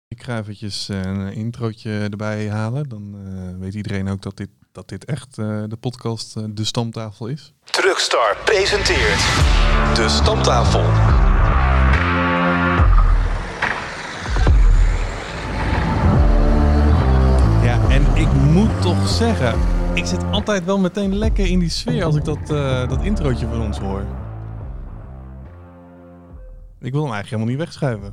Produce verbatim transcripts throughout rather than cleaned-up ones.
Ik ga eventjes uh, een introotje erbij halen. Dan uh, weet iedereen ook dat dit, dat dit echt uh, de podcast uh, De Stamtafel is. Truckstar presenteert De Stamtafel. Ja, en ik moet toch zeggen, ik zit altijd wel meteen lekker in die sfeer als ik dat, uh, dat introotje van ons hoor. Ik wil hem eigenlijk helemaal niet wegschuiven.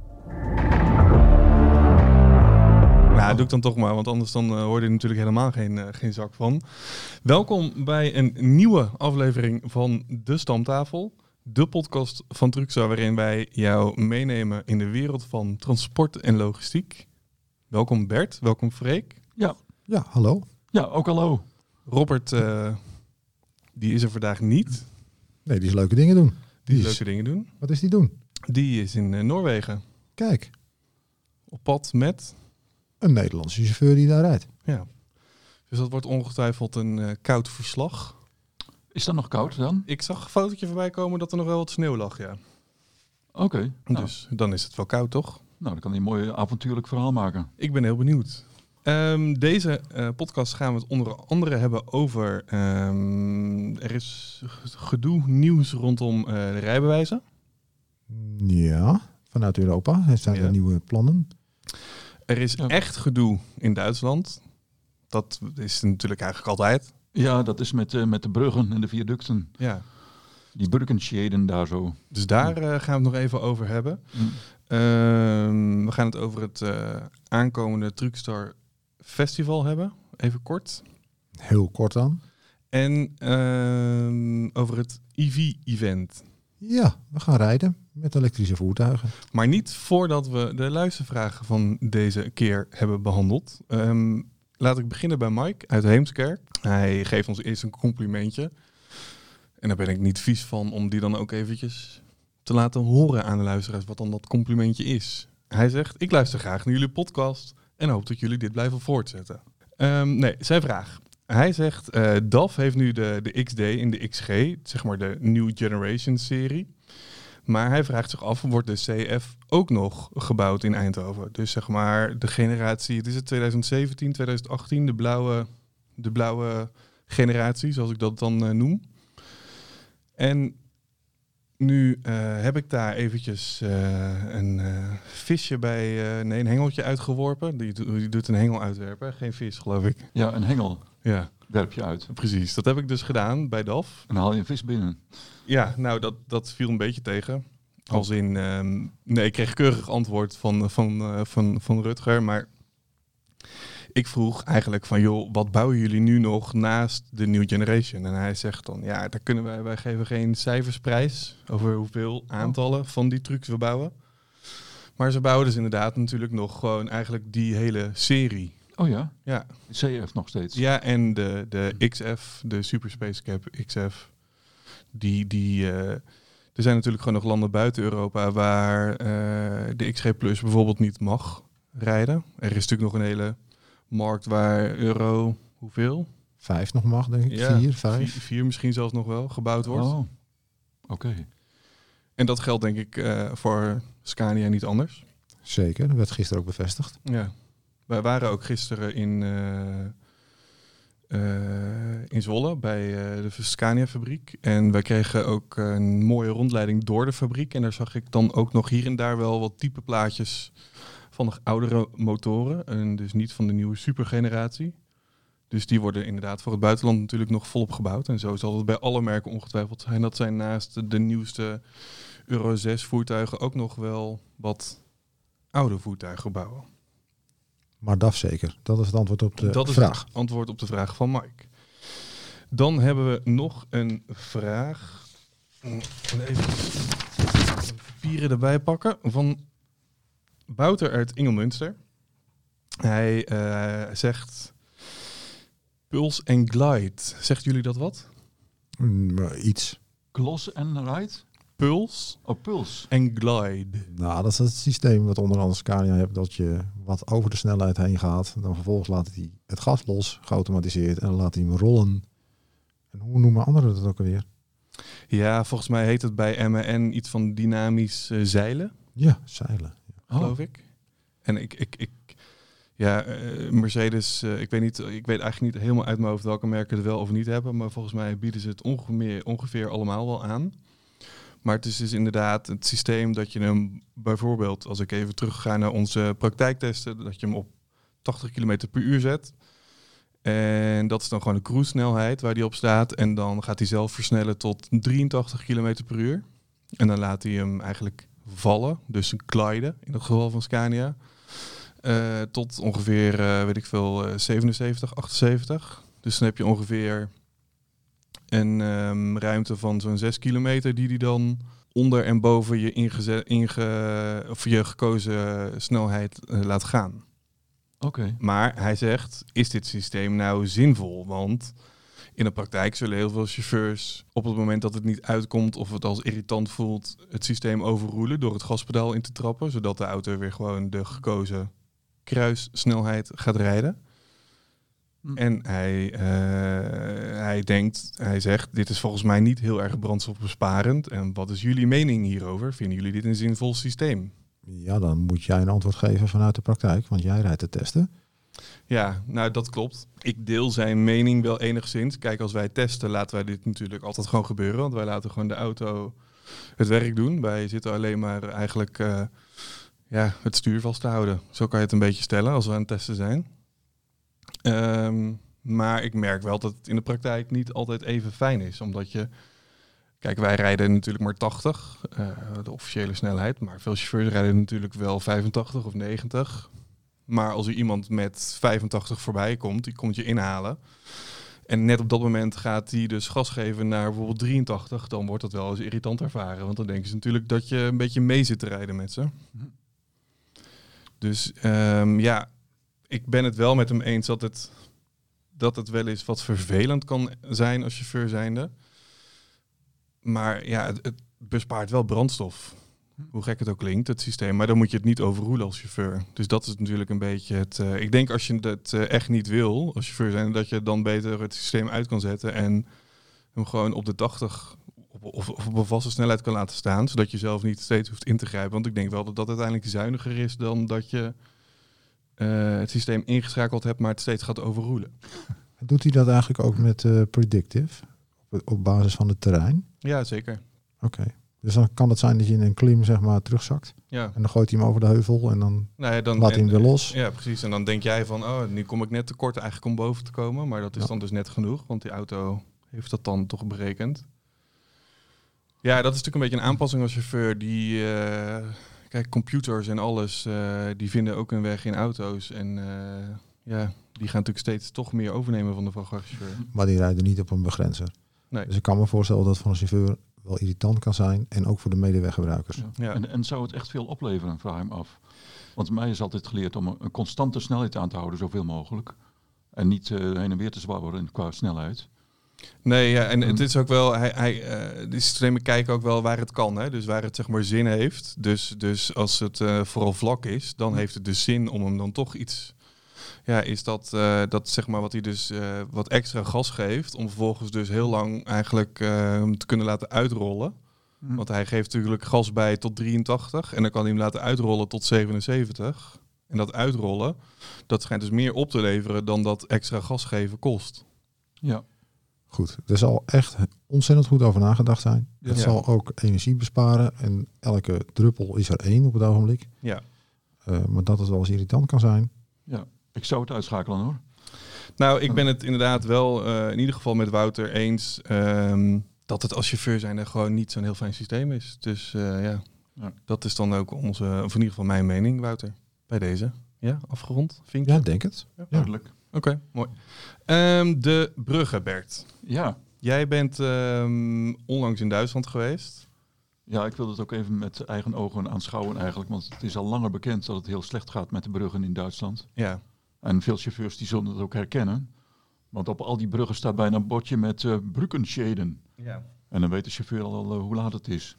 Nou, dat doe ik dan toch maar, want anders dan uh, hoor je er natuurlijk helemaal geen, uh, geen zak van. Welkom bij een nieuwe aflevering van De Stamtafel. De podcast van Truckstar, waarin wij jou meenemen in de wereld van transport en logistiek. Welkom Bert, welkom Freek. Ja, ja hallo. Ja, ook hallo. Robert, uh, die is er vandaag niet. Nee, die is leuke dingen doen. Die, die is is leuke dingen doen. Wat is die doen? Die is in uh, Noorwegen. Kijk. Op pad met... Een Nederlandse chauffeur die daar rijdt. Ja. Dus dat wordt ongetwijfeld een uh, koud verslag. Is dat nog koud dan? Ik zag een fotootje voorbij komen dat er nog wel wat sneeuw lag, ja. Oké. Okay, nou. Dus dan is het wel koud, toch? Nou, dan kan hij een mooi avontuurlijk verhaal maken. Ik ben heel benieuwd. Um, deze uh, podcast gaan we het onder andere hebben over... Um, er is gedoe nieuws rondom uh, de rijbewijzen. Ja, vanuit Europa. Er zijn ja. er nieuwe plannen. Er is ja. echt gedoe in Duitsland. Dat is natuurlijk eigenlijk altijd. Ja, dat is met, uh, met de bruggen en de viaducten. Ja. Die Brückenschäden daar zo. Dus daar uh, gaan we het nog even over hebben. Mm. Uh, we gaan het over het uh, aankomende Truckstar Festival hebben. Even kort. Heel kort dan. En uh, over het E V-event. Ja, we gaan rijden met elektrische voertuigen. Maar niet voordat we de luistervragen van deze keer hebben behandeld. Um, laat ik beginnen bij Mike uit Heemskerk. Hij geeft ons eerst een complimentje. En daar ben ik niet vies van om die dan ook eventjes te laten horen aan de luisteraars wat dan dat complimentje is. Hij zegt, ik luister graag naar jullie podcast en hoop dat jullie dit blijven voortzetten. Um, nee, zijn vraag. Hij zegt, uh, D A F heeft nu de, de X D in de X G, zeg maar de New Generation serie. Maar hij vraagt zich af, wordt de C F ook nog gebouwd in Eindhoven? Dus zeg maar de generatie, het is het twintig zeventien, twintig achttien, de blauwe, de blauwe generatie, zoals ik dat dan uh, noem. En nu uh, heb ik daar eventjes uh, een uh, visje bij, uh, nee, een hengeltje uitgeworpen. Die, die doet een hengel uitwerpen, geen vis geloof ik. Ja, een hengel. Ja. Werp je uit. Precies, dat heb ik dus gedaan bij D A F. En dan haal je een vis binnen. Ja, nou dat, dat viel een beetje tegen. Als in, um, nee, ik kreeg keurig antwoord van, van, uh, van, van Rutger, maar ik vroeg eigenlijk van, joh, wat bouwen jullie nu nog naast de New Generation? En hij zegt dan, ja, daar kunnen wij, wij geven geen cijfersprijs over hoeveel aantallen van die trucks we bouwen. Maar ze bouwen dus inderdaad natuurlijk nog gewoon eigenlijk die hele serie. Oh ja? Ja. C F nog steeds. Ja, en de, de X F, de Super Space Cap X F, die... die uh, er zijn natuurlijk gewoon nog landen buiten Europa waar uh, de X G Plus bijvoorbeeld niet mag rijden. Er is natuurlijk nog een hele markt waar euro, hoeveel? Vijf nog mag, denk ik. Ja, vier, vijf. Vier, vier misschien zelfs nog wel, gebouwd wordt. Oh, oké. Okay. En dat geldt denk ik uh, voor Scania niet anders. Zeker, dat werd gisteren ook bevestigd. Ja. Wij waren ook gisteren in, uh, uh, in Zwolle bij uh, de Scania-fabriek. En wij kregen ook een mooie rondleiding door de fabriek. En daar zag ik dan ook nog hier en daar wel wat type plaatjes van nog oudere motoren. En dus niet van de nieuwe supergeneratie. Dus die worden inderdaad voor het buitenland natuurlijk nog volop gebouwd. En zo zal het bij alle merken ongetwijfeld zijn. Dat zijn naast de, de nieuwste Euro zes voertuigen ook nog wel wat oude voertuigen bouwen. Maar D A F zeker. Dat is het antwoord op de dat vraag. Dat is het antwoord op de vraag van Mike. Dan hebben we nog een vraag. Even papieren erbij pakken. Van Wouter uit Ingelmunster. Hij uh, zegt... Puls en Glide. Zegt jullie dat wat? Mm, iets. Gloss en Ride? Puls. Oh, Puls. En Glide. Nou, dat is het systeem wat onder andere Scania hebt. Dat je wat over de snelheid heen gaat. Dan vervolgens laat hij het gas los, geautomatiseerd. En dan laat hij hem rollen. En hoe noemen anderen dat ook alweer? Ja, volgens mij heet het bij M A N iets van dynamisch uh, zeilen. Ja, zeilen. Geloof oh. ik. En ik, ik, ik ja, uh, Mercedes, uh, ik weet niet, ik weet eigenlijk niet helemaal uit mijn hoofd welke merken het wel of niet hebben, maar volgens mij bieden ze het ongeveer, ongeveer allemaal wel aan. Maar het is dus inderdaad het systeem dat je hem bijvoorbeeld, als ik even terug ga naar onze praktijktesten, dat je hem op tachtig kilometer per uur zet. En dat is dan gewoon de cruise snelheid waar die op staat. En dan gaat hij zelf versnellen tot drieëntachtig kilometer per uur. En dan laat hij hem eigenlijk vallen, dus een gliden in het geval van Scania. Uh, tot ongeveer, uh, weet ik veel, uh, zevenenzeventig, achtenzeventig. Dus dan heb je ongeveer een um, ruimte van zo'n zes kilometer die hij dan onder en boven je, ingeze- inge- of je gekozen snelheid uh, laat gaan. Oké. Okay. Maar hij zegt, is dit systeem nou zinvol? Want in de praktijk zullen heel veel chauffeurs op het moment dat het niet uitkomt of het als irritant voelt, het systeem overroelen door het gaspedaal in te trappen, zodat de auto weer gewoon de gekozen kruissnelheid gaat rijden. Hm. En hij, uh, hij denkt, hij zegt, dit is volgens mij niet heel erg brandstofbesparend. En wat is jullie mening hierover? Vinden jullie dit een zinvol systeem? Ja, dan moet jij een antwoord geven vanuit de praktijk, want jij rijdt de testen. Ja, nou dat klopt. Ik deel zijn mening wel enigszins. Kijk, als wij testen, laten wij dit natuurlijk altijd gewoon gebeuren. Want wij laten gewoon de auto het werk doen. Wij zitten alleen maar eigenlijk uh, ja, het stuur vast te houden. Zo kan je het een beetje stellen als we aan het testen zijn. Um, maar ik merk wel dat het in de praktijk niet altijd even fijn is. Omdat je... Kijk, wij rijden natuurlijk maar tachtig, uh, de officiële snelheid. Maar veel chauffeurs rijden natuurlijk wel vijfentachtig of negentig. Maar als er iemand met vijfentachtig voorbij komt, die komt je inhalen. En net op dat moment gaat hij dus gas geven naar bijvoorbeeld drieëntachtig. Dan wordt dat wel eens irritant ervaren. Want dan denken ze natuurlijk dat je een beetje mee zit te rijden met ze. Dus um, ja, ik ben het wel met hem eens dat het, dat het wel eens wat vervelend kan zijn als chauffeur zijnde. Maar ja, het, het bespaart wel brandstof. Hoe gek het ook klinkt, het systeem. Maar dan moet je het niet overroelen als chauffeur. Dus dat is natuurlijk een beetje het... Uh, ik denk als je het uh, echt niet wil als chauffeur zijn, dat je dan beter het systeem uit kan zetten en hem gewoon op de tachtig op, of, of op een vaste snelheid kan laten staan, zodat je zelf niet steeds hoeft in te grijpen. Want ik denk wel dat dat uiteindelijk zuiniger is dan dat je uh, het systeem ingeschakeld hebt, maar het steeds gaat overroelen. Doet hij dat eigenlijk ook met uh, predictive? Op, op basis van het terrein? Ja, zeker. Oké. Okay. Dus dan kan het zijn dat je in een klim zeg maar terugzakt. Ja. En dan gooit hij hem over de heuvel en dan, nou ja, dan laat hij hem weer los. Ja, precies. En dan denk jij van, oh, nu kom ik net tekort eigenlijk om boven te komen. Maar dat is ja. dan dus net genoeg, want die auto heeft dat dan toch berekend. Ja, dat is natuurlijk een beetje een aanpassing als chauffeur. Die, uh, kijk, computers en alles, uh, die vinden ook een weg in auto's. En uh, ja, die gaan natuurlijk steeds toch meer overnemen van de vrachtwagenchauffeur. Maar die rijden niet op een begrenzer. Nee. Dus ik kan me voorstellen dat voor een chauffeur wel irritant kan zijn en ook voor de medeweggebruikers. Ja. Ja. En, en zou het echt veel opleveren, vraag ik me af. Want mij is altijd geleerd om een, een constante snelheid aan te houden, zoveel mogelijk. En niet uh, heen en weer te zwabberen qua snelheid. Nee, ja, en het is ook wel, hij, hij, uh, de systemen kijken ook wel waar het kan, hè? Dus waar het zeg maar zin heeft. Dus, dus als het uh, vooral vlak is, dan heeft het dus zin om hem dan toch iets... Ja, is dat, uh, dat zeg maar wat hij dus uh, wat extra gas geeft om vervolgens dus heel lang eigenlijk uh, te kunnen laten uitrollen. Mm. Want hij geeft natuurlijk gas bij tot drieëntachtig en dan kan hij hem laten uitrollen tot zevenenzeventig. En dat uitrollen, dat schijnt dus meer op te leveren dan dat extra gas geven kost. Ja. Goed, er zal echt ontzettend goed over nagedacht zijn. Ja. Het Ja. zal ook energie besparen en elke druppel is er één op het ogenblik. Ja. Uh, maar dat het wel eens irritant kan zijn. Ja, ik zou het uitschakelen hoor. Nou, ik ben het inderdaad wel uh, in ieder geval met Wouter eens um, dat het als chauffeur zijn er gewoon niet zo'n heel fijn systeem is. Dus uh, ja. ja, dat is dan ook onze, of in ieder geval mijn mening, Wouter, bij deze. Ja, afgerond, vind je? Ja, denk het. Ja, duidelijk. Oké, okay, mooi. Um, de bruggen, Bert. Ja. Jij bent um, onlangs in Duitsland geweest. Ja, ik wil het ook even met eigen ogen aanschouwen eigenlijk. Want het is al langer bekend dat het heel slecht gaat met de bruggen in Duitsland. Ja. En veel chauffeurs die zullen het ook herkennen. Want op al die bruggen staat bijna een bordje met uh, Brückenschäden. Ja. En dan weet de chauffeur al uh, hoe laat het is.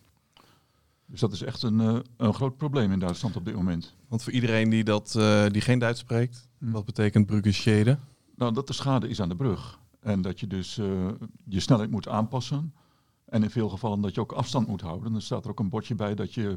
Dus dat is echt een, uh, een groot probleem in Duitsland op dit moment. Want voor iedereen die, dat, uh, die geen Duits spreekt, hm. wat betekent Brückenschäden? Nou, dat de schade is aan de brug. En dat je dus uh, je snelheid moet aanpassen. En in veel gevallen dat je ook afstand moet houden. Dan staat er ook een bordje bij dat je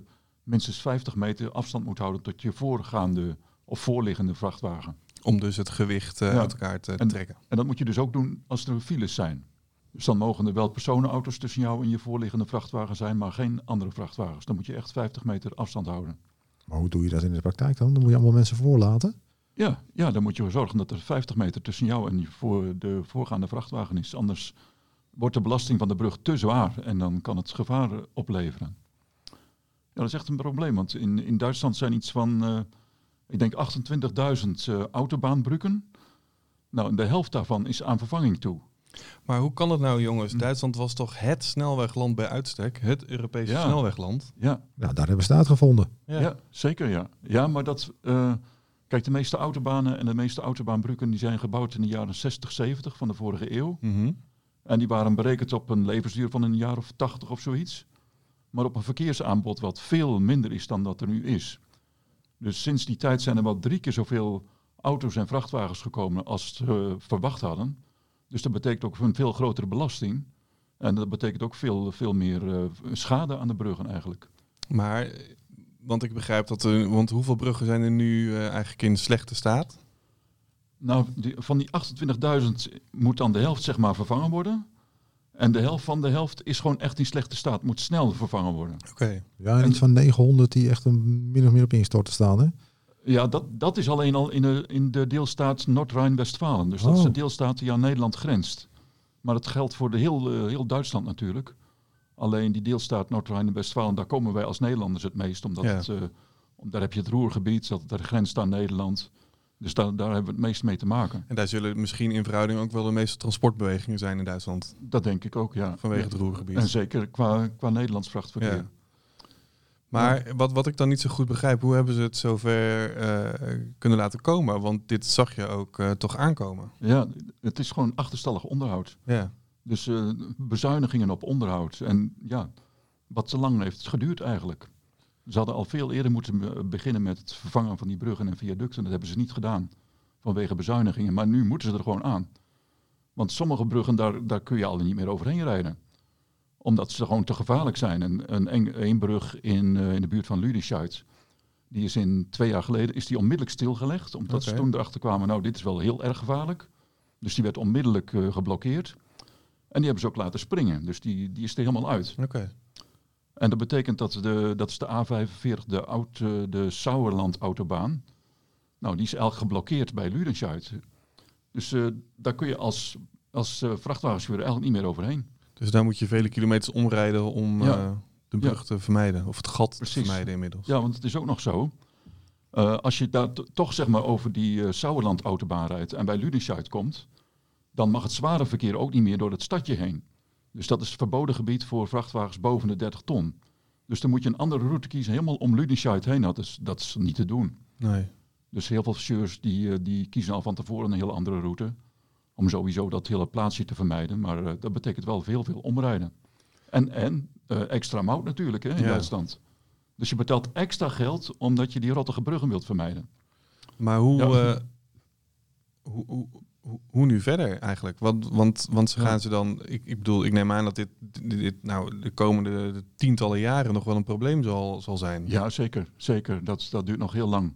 minstens vijftig meter afstand moet houden tot je voorgaande of voorliggende vrachtwagen. Om dus het gewicht uh, Ja. uit elkaar te En- trekken. En dat moet je dus ook doen als er files zijn. Dus dan mogen er wel personenauto's tussen jou en je voorliggende vrachtwagen zijn, maar geen andere vrachtwagens. Dan moet je echt vijftig meter afstand houden. Maar hoe doe je dat in de praktijk dan? Dan moet je allemaal mensen voorlaten. Ja, ja, dan moet je zorgen dat er vijftig meter tussen jou en je voor de voorgaande vrachtwagen is. Anders wordt de belasting van de brug te zwaar en dan kan het gevaar eh, opleveren. Ja, dat is echt een probleem, want in, in Duitsland zijn iets van, uh, ik denk achtentwintigduizend uh, autobaanbruggen. Nou, en de helft daarvan is aan vervanging toe. Maar hoe kan het nou, jongens? Duitsland was toch het snelwegland bij uitstek? Het Europese Ja. snelwegland? Ja, Nou, daar hebben ze het uitgevonden. ja. zeker ja. Ja, maar dat, uh, kijk, de meeste autobanen en de meeste autobaanbruggen die zijn gebouwd in de jaren zestig, zeventig van de vorige eeuw. Mhm. En die waren berekend op een levensduur van een jaar of tachtig of zoiets. Maar op een verkeersaanbod wat veel minder is dan dat er nu is. Dus sinds die tijd zijn er wel drie keer zoveel auto's en vrachtwagens gekomen als ze uh, verwacht hadden. Dus dat betekent ook een veel grotere belasting. En dat betekent ook veel, veel meer uh, schade aan de bruggen eigenlijk. Maar, want ik begrijp dat er... Want hoeveel bruggen zijn er nu uh, eigenlijk in slechte staat? Nou, die, van die achtentwintigduizend moet dan de helft zeg maar vervangen worden. En de helft van de helft is gewoon echt in slechte staat. Moet snel vervangen worden. Oké. Okay. Ja, en iets van negenhonderd die echt een min of meer op instorten staan, hè? Ja, dat, dat is alleen al in de, in de deelstaat Noord-Rijn-Westfalen. Dus dat Oh. is de deelstaat die aan Nederland grenst. Maar dat geldt voor de heel, uh, heel Duitsland natuurlijk. Alleen die deelstaat Noord-Rijn-Westfalen, daar komen wij als Nederlanders het meest. Omdat Ja. het, uh, om, daar heb je het Ruhrgebied, dat daar grenst aan Nederland. Dus daar, daar hebben we het meest mee te maken. En daar zullen misschien in verhouding ook wel de meeste transportbewegingen zijn in Duitsland. Dat denk ik ook, ja. Vanwege Ja. het Ruhrgebied. En zeker qua, qua Nederlands vrachtverkeer. Ja. Maar wat, wat ik dan niet zo goed begrijp, hoe hebben ze het zover uh, kunnen laten komen? Want dit zag je ook uh, toch aankomen. Ja, het is gewoon achterstallig onderhoud. Ja. Dus uh, bezuinigingen op onderhoud. En ja, wat te lang heeft het geduurd eigenlijk. Ze hadden al veel eerder moeten beginnen met het vervangen van die bruggen en viaducten. Dat hebben ze niet gedaan vanwege bezuinigingen. Maar nu moeten ze er gewoon aan. Want sommige bruggen, daar, daar kun je al niet meer overheen rijden. Omdat ze gewoon te gevaarlijk zijn. En een, een brug in, uh, in de buurt van Lüdenscheid, die is in twee jaar geleden is die onmiddellijk stilgelegd. Omdat Okay. ze toen erachter kwamen, nou dit is wel heel erg gevaarlijk. Dus die werd onmiddellijk uh, geblokkeerd. En die hebben ze ook laten springen. Dus die, die is er helemaal uit. Oké. Okay. En dat betekent dat de, dat is de A vijfenveertig, de, oud, de Sauerland-autobaan. Nou, die is eigenlijk geblokkeerd bij Lüdenscheid. Dus uh, daar kun je als, als uh, vrachtwagenchauffeur eigenlijk niet meer overheen. Dus daar moet je vele kilometers omrijden om Ja. uh, de brug Ja. te vermijden. Of het gat Precies. te vermijden inmiddels. Ja, want het is ook nog zo. Uh, als je daar t- toch zeg maar over die uh, Sauerland-autobaan rijdt en bij Lüdenscheid komt, dan mag het zware verkeer ook niet meer door het stadje heen. Dus dat is verboden gebied voor vrachtwagens boven de dertig ton. Dus dan moet je een andere route kiezen, helemaal om Lüdenscheid heen. Dat is, dat is niet te doen. Nee. Dus heel veel chauffeurs die, uh, die kiezen al van tevoren een hele andere route. Om sowieso dat hele plaatsje te vermijden. Maar uh, dat betekent wel veel, veel omrijden. En, en uh, extra mout natuurlijk hè, in Ja. Duitsland. Dus je betaalt extra geld omdat je die rottige bruggen wilt vermijden. Maar hoe, Ja. uh, hoe, hoe, hoe, hoe nu verder eigenlijk? Want, want, want ze Ja. gaan ze dan... Ik, ik bedoel, ik neem aan dat dit, dit, dit nou, de komende de tientallen jaren nog wel een probleem zal, zal zijn. Ja, zeker. zeker. Dat, dat duurt nog heel lang.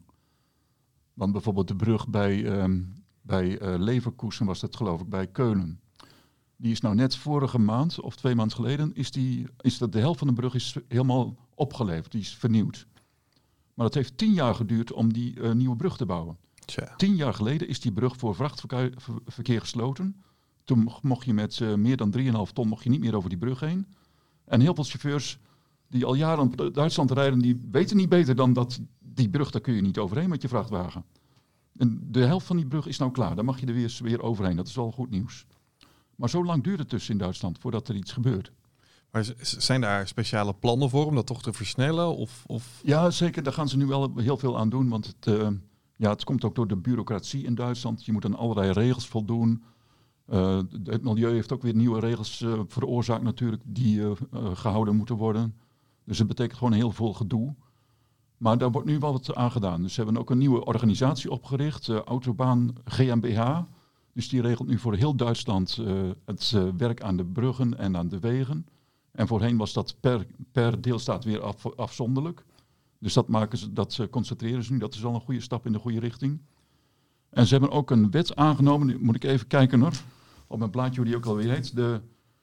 Want bijvoorbeeld de brug bij, um, bij uh, Leverkusen was dat geloof ik, bij Keulen. Die is nou net vorige maand of twee maanden geleden, is, die, is dat de helft van de brug is helemaal opgeleverd. Die is vernieuwd. Maar het heeft tien jaar geduurd om die uh, nieuwe brug te bouwen. Tja. Tien jaar geleden is die brug voor vrachtverkeer ver, verkeer gesloten. Toen mocht je met uh, meer dan drie komma vijf ton mocht je niet meer over die brug heen. En heel veel chauffeurs die al jaren op Duitsland rijden, die weten niet beter dan dat die brug, daar kun je niet overheen met je vrachtwagen. En de helft van die brug is nou klaar. Daar mag je er weer, weer overheen. Dat is wel goed nieuws. Maar zo lang duurt het dus in Duitsland voordat er iets gebeurt. Maar z- zijn daar speciale plannen voor om dat toch te versnellen? Of, of... Ja, zeker. Daar gaan ze nu wel heel veel aan doen. Want het, uh, ja, het komt ook door de bureaucratie in Duitsland. Je moet aan allerlei regels voldoen. Uh, het milieu heeft ook weer nieuwe regels uh, veroorzaakt natuurlijk die uh, uh, gehouden moeten worden. Dus het betekent gewoon heel veel gedoe. Maar daar wordt nu wel wat aan gedaan. Dus ze hebben ook een nieuwe organisatie opgericht, uh, Autobahn GmbH. Dus die regelt nu voor heel Duitsland uh, het uh, werk aan de bruggen en aan de wegen. En voorheen was dat per, per deelstaat weer af, afzonderlijk. Dus dat, maken ze, dat ze concentreren ze nu. Dat is al een goede stap in de goede richting. En ze hebben ook een wet aangenomen. Nu moet ik even kijken hoor. Op mijn blaadje hoe die ook alweer heet. De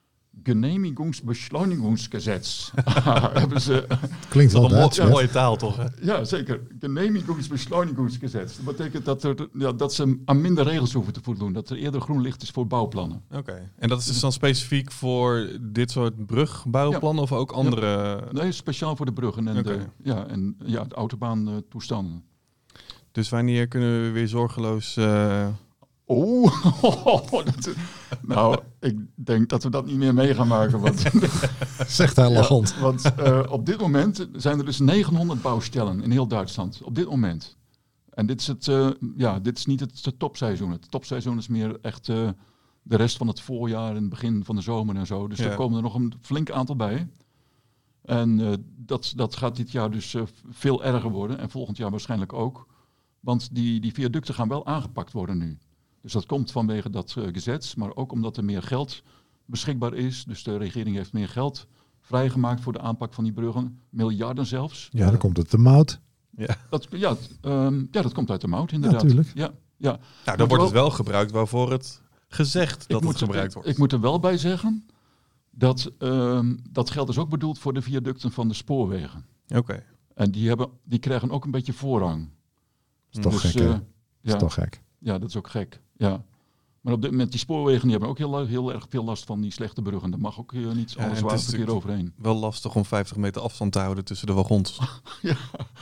Genehmigungsbeschleunigungsgesetz. hebben ze... Klinkt wel Dat is Duits, een hè? mooie taal, toch? Hè? Ja, zeker. Genehmigungsbeschleunigungsgesetz. Dat betekent dat, er, ja, dat ze aan minder regels hoeven te voldoen. Dat er eerder groen licht is voor bouwplannen. Oké. En dat is dus dan specifiek voor dit soort brugbouwplannen of ook andere... Nee, speciaal voor de bruggen en, Oké. de, ja, en ja, de autobaantoestanden. Dus wanneer kunnen we weer zorgeloos... Uh... Oh, dat, nou, ik denk dat we dat niet meer mee gaan maken. Want, Zegt hij lachend. ja, want uh, op dit moment zijn er dus negenhonderd bouwstellen in heel Duitsland. Op dit moment. En dit is, het, uh, ja, dit is niet het, het topseizoen. Het topseizoen is meer echt uh, de rest van het voorjaar en het begin van de zomer en zo. Dus Ja. er komen er nog een flink aantal bij. En uh, dat, dat gaat dit jaar dus uh, veel erger worden. En volgend jaar waarschijnlijk ook. Want die, die viaducten gaan wel aangepakt worden nu. Dus dat komt vanwege dat uh, gezet, maar ook omdat er meer geld beschikbaar is. Dus de regering heeft meer geld vrijgemaakt voor de aanpak van die bruggen. Miljarden zelfs. Ja, dan komt het de mout. Ja. Dat, ja, t- um, ja, dat komt uit de mout inderdaad. Ja, tuurlijk. Ja, ja. Nou, dan wordt het wel gebruikt waarvoor het gezegd dat het gebruikt er, wordt. Ik moet er wel bij zeggen dat um, dat geld is ook bedoeld voor de viaducten van de spoorwegen. Oké. En die, hebben, die krijgen ook een beetje voorrang. Dat is toch Dus, gek, hè? uh, Dat is ja. toch gek. Ja, dat is ook gek. Ja. Maar op dit moment, die spoorwegen die hebben ook heel, heel erg veel last van die slechte bruggen. Daar mag ook uh, niet Ja, alles het zwaar is verkeer natuurlijk overheen. Wel lastig om vijftig meter afstand te houden tussen de wagons. ja.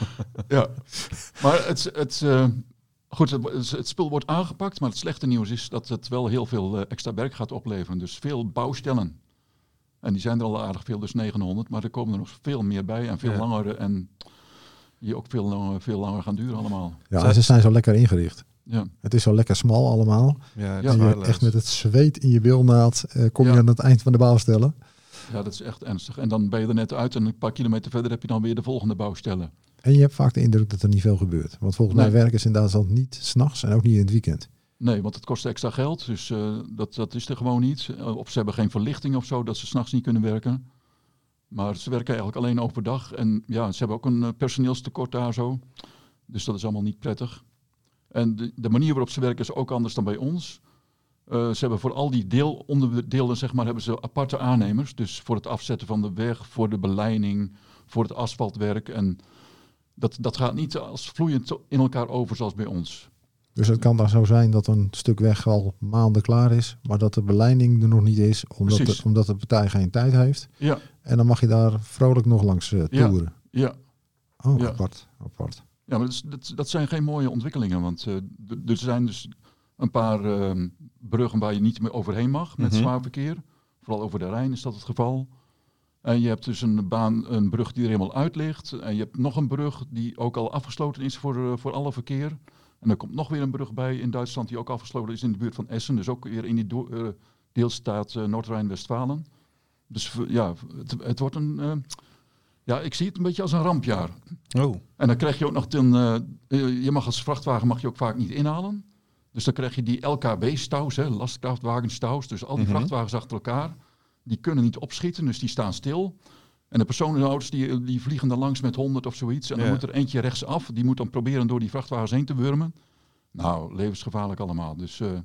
ja. Maar het, het, uh, goed, het, het spul wordt aangepakt. Maar het slechte nieuws is dat het wel heel veel uh, extra werk gaat opleveren. Dus veel bouwstellen. En die zijn er al aardig veel, dus negenhonderd. Maar er komen er nog veel meer bij en veel Ja. langer. En die ook veel langer, veel langer gaan duren allemaal. Ja, Zij- en ze zijn zo lekker ingericht. Ja. Het is zo lekker smal allemaal. Ja, het Ja, is Je waardeloos. echt met het zweet in je bilnaad uh, kom je Ja. aan het eind van de bouwstellen. ja, dat is echt ernstig. En dan ben je er net uit en een paar kilometer verder heb je dan weer de volgende bouwstellen. En je hebt vaak de indruk dat er niet veel gebeurt. Want volgens Nee. mij werken ze in Duitsland niet 's nachts en ook niet in het weekend. Nee, want het kost extra geld, dus uh, dat, dat is er gewoon niet. Uh, of ze hebben geen verlichting of zo, dat ze 's nachts niet kunnen werken. Maar ze werken eigenlijk alleen overdag. En ja, ze hebben ook een uh, personeelstekort daar zo. Dus dat is allemaal niet prettig. En de, de manier waarop ze werken is ook anders dan bij ons. Uh, ze hebben voor al die deelonderdelen, zeg maar, hebben ze aparte aannemers. Dus voor het afzetten van de weg, voor de beleiding, voor het asfaltwerk. En dat, dat gaat niet als vloeiend in elkaar over zoals bij ons. Dus het kan daar zo zijn dat een stuk weg al maanden klaar is, maar dat de beleiding er nog niet is, omdat de, Precies. omdat de partij geen tijd heeft. Ja, En dan mag je daar vrolijk nog langs uh, Ja. toeren. ja. Oh, Ja. apart, apart. Ja, maar dat, is- dat, dat zijn geen mooie ontwikkelingen. Want uh, d- er zijn dus een paar uh, bruggen waar je niet meer overheen mag met Mhm. zwaar verkeer. Vooral over de Rijn is dat het geval. En je hebt dus een baan, een brug die er helemaal uit ligt. En je hebt nog een brug die ook al afgesloten is voor, uh, voor alle verkeer. En er komt nog weer een brug bij in Duitsland die ook afgesloten is in de buurt van Essen. Dus ook weer in die do- uh, deelstaat uh, Noord-Rijn-Westfalen. Dus v- ja, het, het wordt een... Uh, ja, ik zie het een beetje als een rampjaar. Oh, En dan krijg je ook nog ten, uh, uh, je mag als vrachtwagen mag je ook vaak niet inhalen. Dus dan krijg je die L K B-staus, hè, lastkrachtwagenstaus. Dus al die Mhm. vrachtwagens achter elkaar, die kunnen niet opschieten, dus die staan stil. En de personenauto's die, die vliegen dan langs met honderd of zoiets. En dan Ja. moet er eentje rechtsaf, die moet dan proberen door die vrachtwagens heen te wurmen. Nou, levensgevaarlijk allemaal. Dus uh,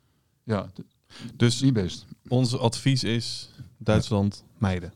ja, het dus is niet best. ons advies is Duitsland mijden.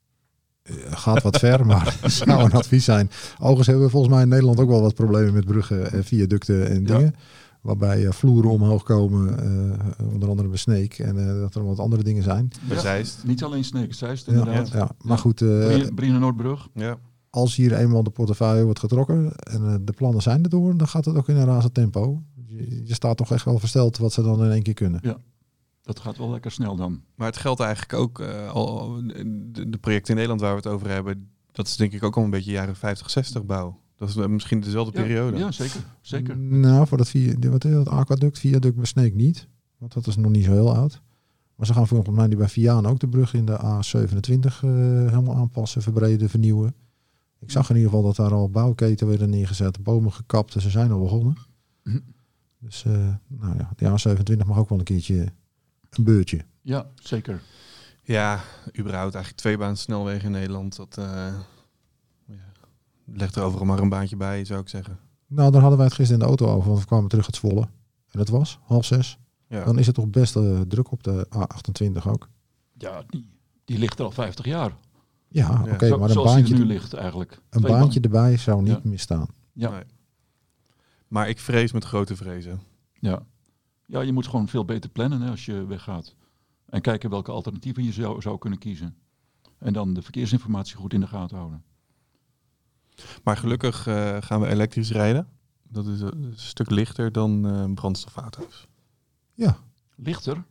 Uh, gaat wat ver, maar het zou een advies zijn. Overigens hebben we volgens mij in Nederland ook wel wat problemen met bruggen, uh, viaducten en Ja. dingen. Waarbij uh, vloeren omhoog komen, uh, onder andere bij Sneek. En uh, dat er wat andere dingen zijn. Bij Ja, Zeist. Niet alleen Sneek, Zeist Ja, inderdaad. ja, maar goed, uh, Brienen-Noordbrug. Ja. als hier eenmaal de portefeuille wordt getrokken en uh, de plannen zijn erdoor, dan gaat het ook in een razend tempo. Je, je staat toch echt wel versteld wat ze dan in één keer kunnen. Dat gaat wel lekker snel dan. Maar het geldt eigenlijk ook, uh, al, de, de projecten in Nederland waar we het over hebben, dat is denk ik ook al een beetje jaren vijftig, zestig bouw. Dat is uh, misschien dezelfde Ja, periode. Ja, zeker. zeker. Nou, voor dat, via, wat is dat aquaduct, viaduct bij Sneek niet. Want dat is nog niet zo heel oud. Maar ze gaan volgens mij die bij Vianen ook de brug in de A zevenentwintig uh, helemaal aanpassen, verbreden, vernieuwen. Ik zag in ieder geval dat daar al bouwketen werden neergezet, bomen gekapt en ze zijn al begonnen. Mhm. Dus uh, nou ja, die A zevenentwintig mag ook wel een keertje een beurtje. Ja, zeker. Ja, überhaupt eigenlijk tweebaan snelwegen in Nederland. Dat, uh, ja, leg er overal maar een baantje bij, zou ik zeggen. Nou, daar hadden wij het gisteren in de auto over, want we kwamen terug uit Zwolle. En het was half zes. Ja. Dan is het toch best uh, druk op de A achtentwintig ook. Ja, die, die ligt er al vijftig jaar. Ja, Ja. oké, okay, Zo, maar een zoals die baantje, er nu ligt eigenlijk. een Twee baantje erbij zou niet Ja. misstaan. Ja. Nee. Maar ik vrees met grote vrezen. Ja. ja, je moet gewoon veel beter plannen hè, als je weggaat. En kijken welke alternatieven je zou, zou kunnen kiezen. En dan de verkeersinformatie goed in de gaten houden. Maar gelukkig uh, gaan we elektrisch rijden. Dat is een stuk lichter dan uh, brandstofauto's. Ja. Lichter?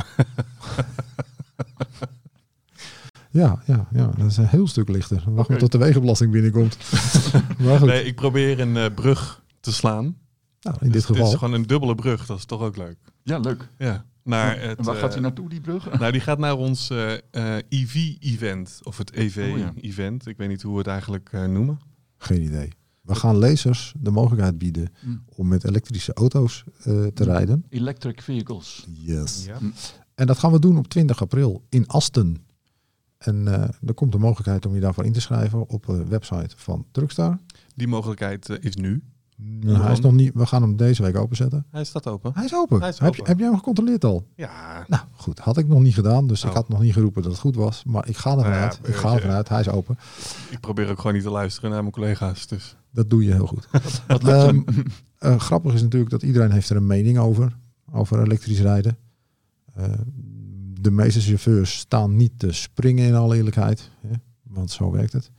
Ja, ja, ja, dat is een heel stuk lichter. Wacht maar Okay. tot de wegenbelasting binnenkomt. Maar goed. Nee, ik probeer een uh, brug te slaan. Nou, in dit dus geval. Het is gewoon een dubbele brug, dat is toch ook leuk. Ja, leuk. Ja. Naar en het, waar gaat uh, hij naartoe, die brug? Nou, die gaat naar ons uh, uh, E V-event. Of het E Oh, ja. V-event. Ik weet niet hoe we het eigenlijk uh, noemen. Geen idee. We gaan lezers de mogelijkheid bieden Hm. om met elektrische auto's uh, te rijden. Electric vehicles. Yes. Ja. En dat gaan we doen op twintig april in Asten. En uh, er komt de mogelijkheid om je daarvoor in te schrijven op de website van Truckstar. Die mogelijkheid uh, is nu. Nou, hij is nog niet, we gaan hem deze week openzetten. Hij staat open. Hij is open. Hij is Heb, open. je, heb jij hem gecontroleerd al? Ja. Nou goed, had ik nog niet gedaan. Dus Oh. ik had nog niet geroepen dat het goed was. Maar ik ga ervan Nou ja, uit. Ik weet ga je. ervan uit. Hij is open. Ik probeer ook gewoon niet te luisteren naar mijn collega's. Dus. Dat doe je heel goed. um, uh, grappig is natuurlijk dat iedereen heeft er een mening over. Over elektrisch rijden. Uh, de meeste chauffeurs staan niet te springen in alle eerlijkheid. Hè, want zo werkt het.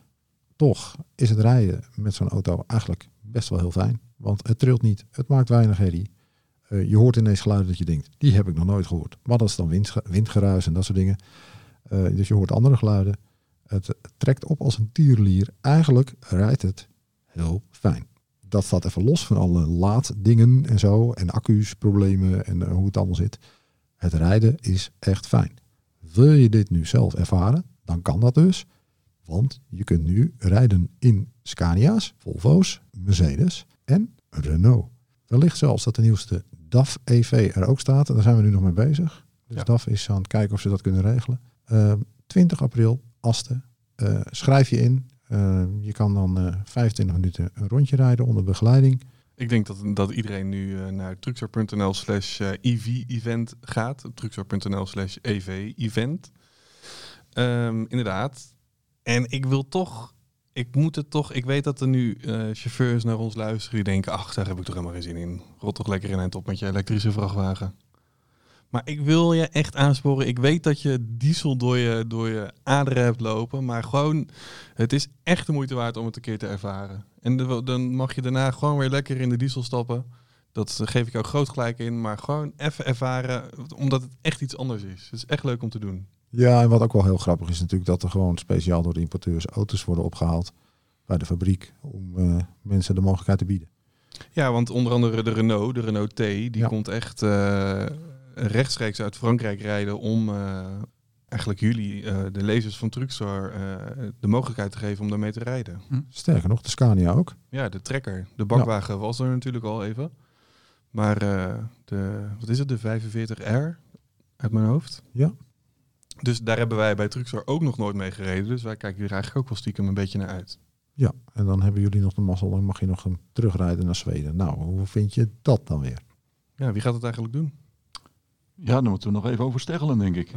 Toch is het rijden met zo'n auto eigenlijk best wel heel fijn. Want het trilt niet. Het maakt weinig herrie. Uh, je hoort ineens geluiden dat je denkt, die heb ik nog nooit gehoord. Maar dat is dan wind, windgeruis en dat soort dingen. Uh, dus je hoort andere geluiden. Het trekt op als een tierenlier. Eigenlijk rijdt het heel fijn. Dat staat even los van alle laaddingen en zo. En accu's, problemen en uh, hoe het allemaal zit. Het rijden is echt fijn. Wil je dit nu zelf ervaren, dan kan dat dus. Want je kunt nu rijden in Scania's, Volvo's, Mercedes en Renault. Wellicht zelfs dat de nieuwste D A F E V er ook staat. Daar zijn we nu nog mee bezig. Dus Ja. D A F is aan het kijken of ze dat kunnen regelen. Uh, twintig april, Asten. Uh, schrijf je in. Uh, je kan dan uh, vijfentwintig minuten een rondje rijden onder begeleiding. Ik denk dat, dat iedereen nu uh, naar truckstar.nl slash E V-event gaat. truckstar.nl slash E V-event. Um, inderdaad. En ik wil toch... Ik moet het toch... Ik weet dat er nu uh, chauffeurs naar ons luisteren die denken... Ach, daar heb ik toch helemaal geen zin in. Rot toch lekker in eind op met je elektrische vrachtwagen. Maar ik wil je echt aansporen. Ik weet dat je diesel door je, door je aderen hebt lopen. Maar gewoon, het is echt de moeite waard om het een keer te ervaren. En de, dan mag je daarna gewoon weer lekker in de diesel stappen. Dat geef ik ook groot gelijk in. Maar gewoon even ervaren, omdat het echt iets anders is. Het is echt leuk om te doen. Ja, en wat ook wel heel grappig is natuurlijk... dat er gewoon speciaal door de importeurs auto's worden opgehaald... bij de fabriek om uh, mensen de mogelijkheid te bieden. Ja, want onder andere de Renault, de Renault T... die Ja. komt echt... Uh, rechtstreeks uit Frankrijk rijden om uh, eigenlijk jullie, uh, de lezers van Truckstar, uh, de mogelijkheid te geven om daarmee te rijden. Hm. Sterker nog, de Scania ook. Ja, de trekker. De bakwagen ja. was er natuurlijk al even. Maar uh, de, wat is het, de vijfenveertig R uit mijn hoofd? Ja. Dus daar hebben wij bij Truckstar ook nog nooit mee gereden. Dus wij kijken hier eigenlijk ook wel stiekem een beetje naar uit. Ja, en dan hebben jullie nog de mazzel, dan mag je nog een terugrijden naar Zweden. Nou, hoe vind je dat dan weer? Ja, wie gaat het eigenlijk doen? Ja, dan moeten we nog even over steggelen, denk ik.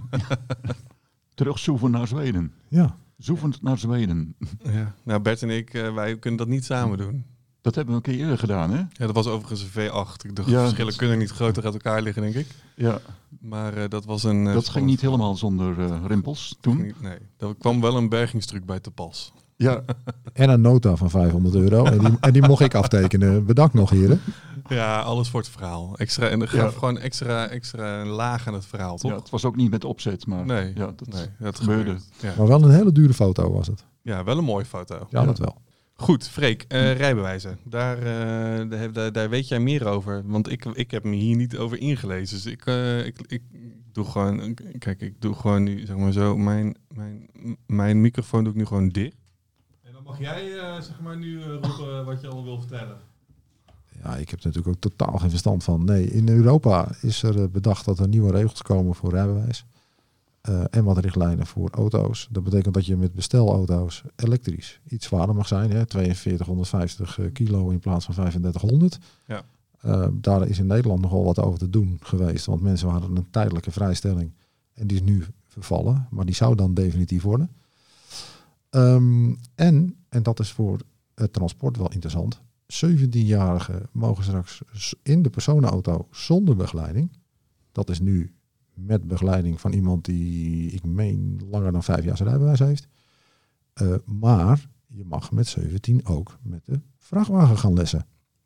Terugzoeven naar Zweden. Ja. Zoevend naar Zweden. Ja. Nou, Bert en ik, uh, wij kunnen dat niet samen doen. Dat hebben we een keer eerder gedaan, hè? Ja, dat was overigens een V acht. De ja, verschillen dat... kunnen niet groter uit elkaar liggen, denk ik. Ja. Maar uh, dat was een... Uh, dat ging niet helemaal zonder uh, rimpels toen. Niet, nee, er kwam wel een bergingstruc bij te pas. Ja. En een nota van vijfhonderd euro. En die, en die mocht ik aftekenen. Bedankt nog, heren. Ja, alles voor het verhaal. Extra, en er gaf ja. gewoon extra, extra laag aan het verhaal, toch? Ja, het was ook niet met opzet, maar nee, ja, dat, nee, dat gebeurde. Ja. Maar wel een hele dure foto was het. Ja, wel een mooie foto. Ja, ja. dat wel. Goed, Freek, uh, rijbewijzen. Daar, uh, daar, daar, daar weet jij meer over. Want ik, ik heb me hier niet over ingelezen. Dus ik, uh, ik, ik doe gewoon... Kijk, ik doe gewoon nu, zeg maar zo... Mijn, mijn, mijn microfoon doe ik nu gewoon dicht. En dan mag jij, uh, zeg maar, nu uh, roepen wat je allemaal wil vertellen. Ja, ik heb natuurlijk ook totaal geen verstand van. Nee, in Europa is er bedacht dat er nieuwe regels komen voor rijbewijs. Uh, en wat richtlijnen voor auto's. Dat betekent dat je met bestelauto's elektrisch iets zwaarder mag zijn. Hè? tweeënveertig honderdvijftig kilo in plaats van vijfendertig honderd. Ja. Uh, daar is in Nederland nogal wat over te doen geweest. Want mensen hadden een tijdelijke vrijstelling. En die is nu vervallen. Maar die zou dan definitief worden. Um, en, en dat is voor het transport wel interessant. zeventienjarigen mogen straks in de personenauto zonder begeleiding. Dat is nu met begeleiding van iemand die, ik meen, langer dan vijf jaar zijn rijbewijs heeft. Uh, maar je mag met zeventien ook met de vrachtwagen gaan lessen.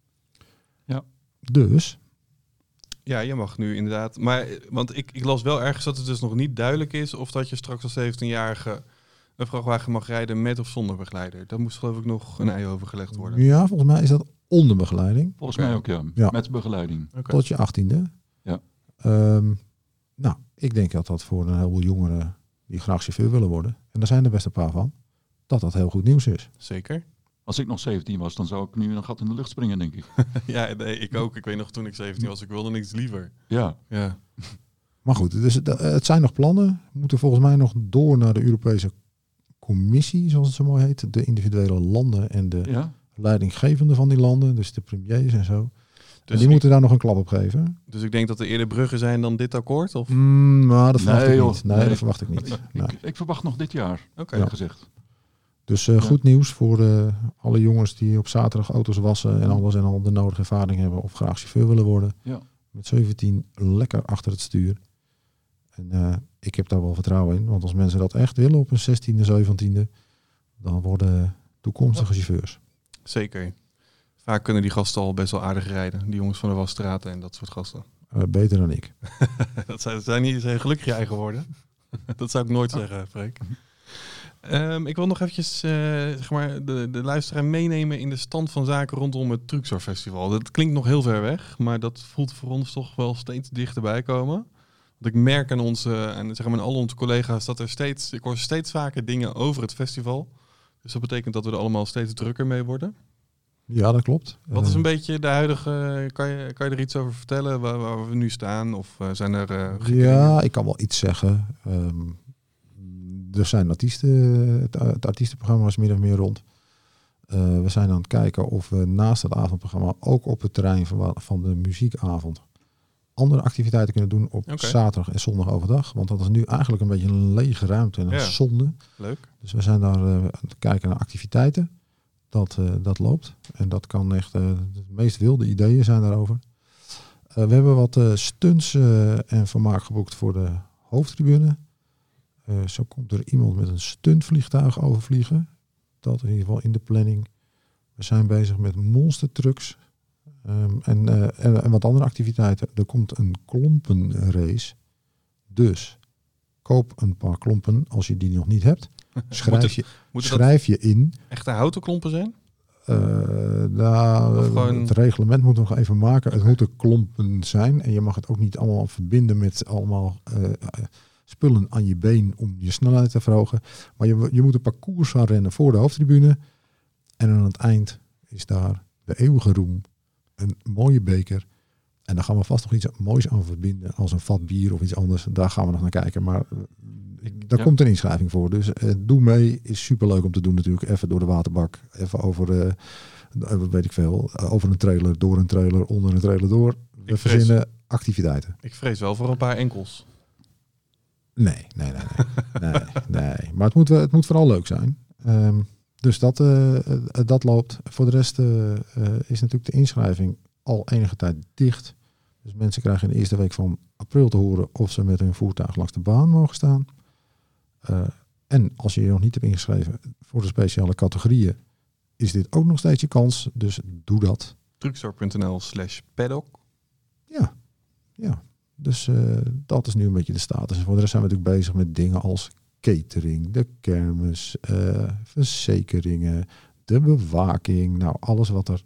Ja. Dus. Ja, je mag nu inderdaad. Maar, want ik, ik las wel ergens dat het dus nog niet duidelijk is of dat je straks als zeventienjarige een vrachtwagen mag rijden met of zonder begeleider. Daar moest geloof ik nog een ei over gelegd worden. Ja, volgens mij is dat onder begeleiding. Volgens okay. mij ook, ja. ja. Met begeleiding. Okay. Tot je achttiende. Ja. Um, nou, ik denk dat dat voor een heleboel jongeren die graag chauffeur willen worden, en er zijn er best een paar van, dat dat heel goed nieuws is. Zeker. Als ik nog zeventien was, dan zou ik nu een gat in de lucht springen, denk ik. ja, nee, ik ook. Ik weet nog toen ik zeventien was, ik wilde niks liever. Ja. Ja. Maar goed, dus het, het zijn nog plannen. We moeten volgens mij nog door naar de Europese Commissie, zoals het zo mooi heet. De individuele landen en de Ja. leidinggevenden van die landen, dus de premiers en zo. Dus en die moeten daar nog een klap op geven. Dus ik denk dat er eerder bruggen zijn dan dit akkoord? Of? Mm, maar dat verwacht Nee, ik joh. niet. Nee, Nee. dat verwacht ik niet. Nee. Ik, ik verwacht nog dit jaar, Oké. okay. Ja. gezegd. Dus uh, Ja. goed nieuws voor uh, alle jongens die op zaterdag auto's wassen en alles en al de nodige ervaring hebben of graag chauffeur willen worden. Ja. Met zeventien lekker achter het stuur. En uh, ik heb daar wel vertrouwen in. Want als mensen dat echt willen op een zestiende, zeventiende, dan worden toekomstige chauffeurs. Zeker. Vaak kunnen die gasten al best wel aardig rijden. Die jongens van de wasstraten en dat soort gasten. Uh, beter dan ik. dat zijn, zijn niet zijn gelukkig je eigen woorden. dat zou ik nooit zeggen, Freek. Um, ik wil nog eventjes uh, zeg maar de, de luisteraar meenemen in de stand van zaken rondom het Truxor Festival. Dat klinkt nog heel ver weg, maar dat voelt voor ons toch wel steeds dichterbij komen. Want ik merk aan onze en zeg maar aan al onze collega's dat er steeds, ik hoor steeds vaker dingen over het festival. Dus dat betekent dat we er allemaal steeds drukker mee worden. Ja, dat klopt. Wat is een beetje de huidige, kan je, kan je er iets over vertellen waar, waar we nu staan? Of uh, zijn er... Uh, ja, ik kan wel iets zeggen. Um, er zijn artiesten, het, het artiestenprogramma is min of meer rond. Uh, we zijn aan het kijken of we naast het avondprogramma ook op het terrein van, van de muziekavond andere activiteiten kunnen doen op okay. zaterdag en zondag overdag. Want dat is nu eigenlijk een beetje een lege ruimte en een ja. zonde. Leuk. Dus we zijn daar uh, aan het kijken naar activiteiten. Dat, uh, dat loopt. En dat kan echt, uh, de meest wilde ideeën zijn daarover. Uh, we hebben wat uh, stunts uh, en vermaak geboekt voor de hoofdtribune. Uh, zo komt er iemand met een stuntvliegtuig overvliegen. Dat in ieder geval in de planning. We zijn bezig met monster trucks. Um, en, uh, en, en wat andere activiteiten. Er komt een klompenrace. Dus koop een paar klompen als je die nog niet hebt. Schrijf, het, je, schrijf je in. Echte houten klompen zijn? Uh, nou, gewoon... Het reglement moet nog even maken. Het moeten klompen zijn. En je mag het ook niet allemaal verbinden met allemaal uh, uh, spullen aan je been om je snelheid te verhogen. Maar je, je moet een parcours gaan rennen voor de hoofdtribune. En aan het eind is daar de eeuwige roem. Een mooie beker. En daar gaan we vast nog iets moois aan verbinden. Als een vat bier of iets anders. Daar gaan we nog naar kijken. Maar ik, daar ja. komt een inschrijving voor. Dus uh, doe mee. Is superleuk om te doen natuurlijk. Even door de waterbak. Even over, uh, wat weet ik veel. Uh, over een trailer, door een trailer, onder een trailer door. We verzinnen activiteiten. Ik vrees wel voor een paar enkels. Nee, nee, nee. Nee, nee, nee. Maar het moet, het moet vooral leuk zijn. Um, dus dat, uh, dat loopt. Voor de rest uh, uh, is natuurlijk de inschrijving al enige tijd dicht. Dus mensen krijgen in de eerste week van april te horen of ze met hun voertuig langs de baan mogen staan. Uh, en als je je nog niet hebt ingeschreven voor de speciale categorieën, is dit ook nog steeds je kans. Dus doe dat. Truxor.nl slash paddock. Ja, ja. Dus uh, dat is nu een beetje de status. En voor de rest zijn we natuurlijk bezig met dingen als catering, de kermis, uh, verzekeringen, de bewaking. Nou, alles wat er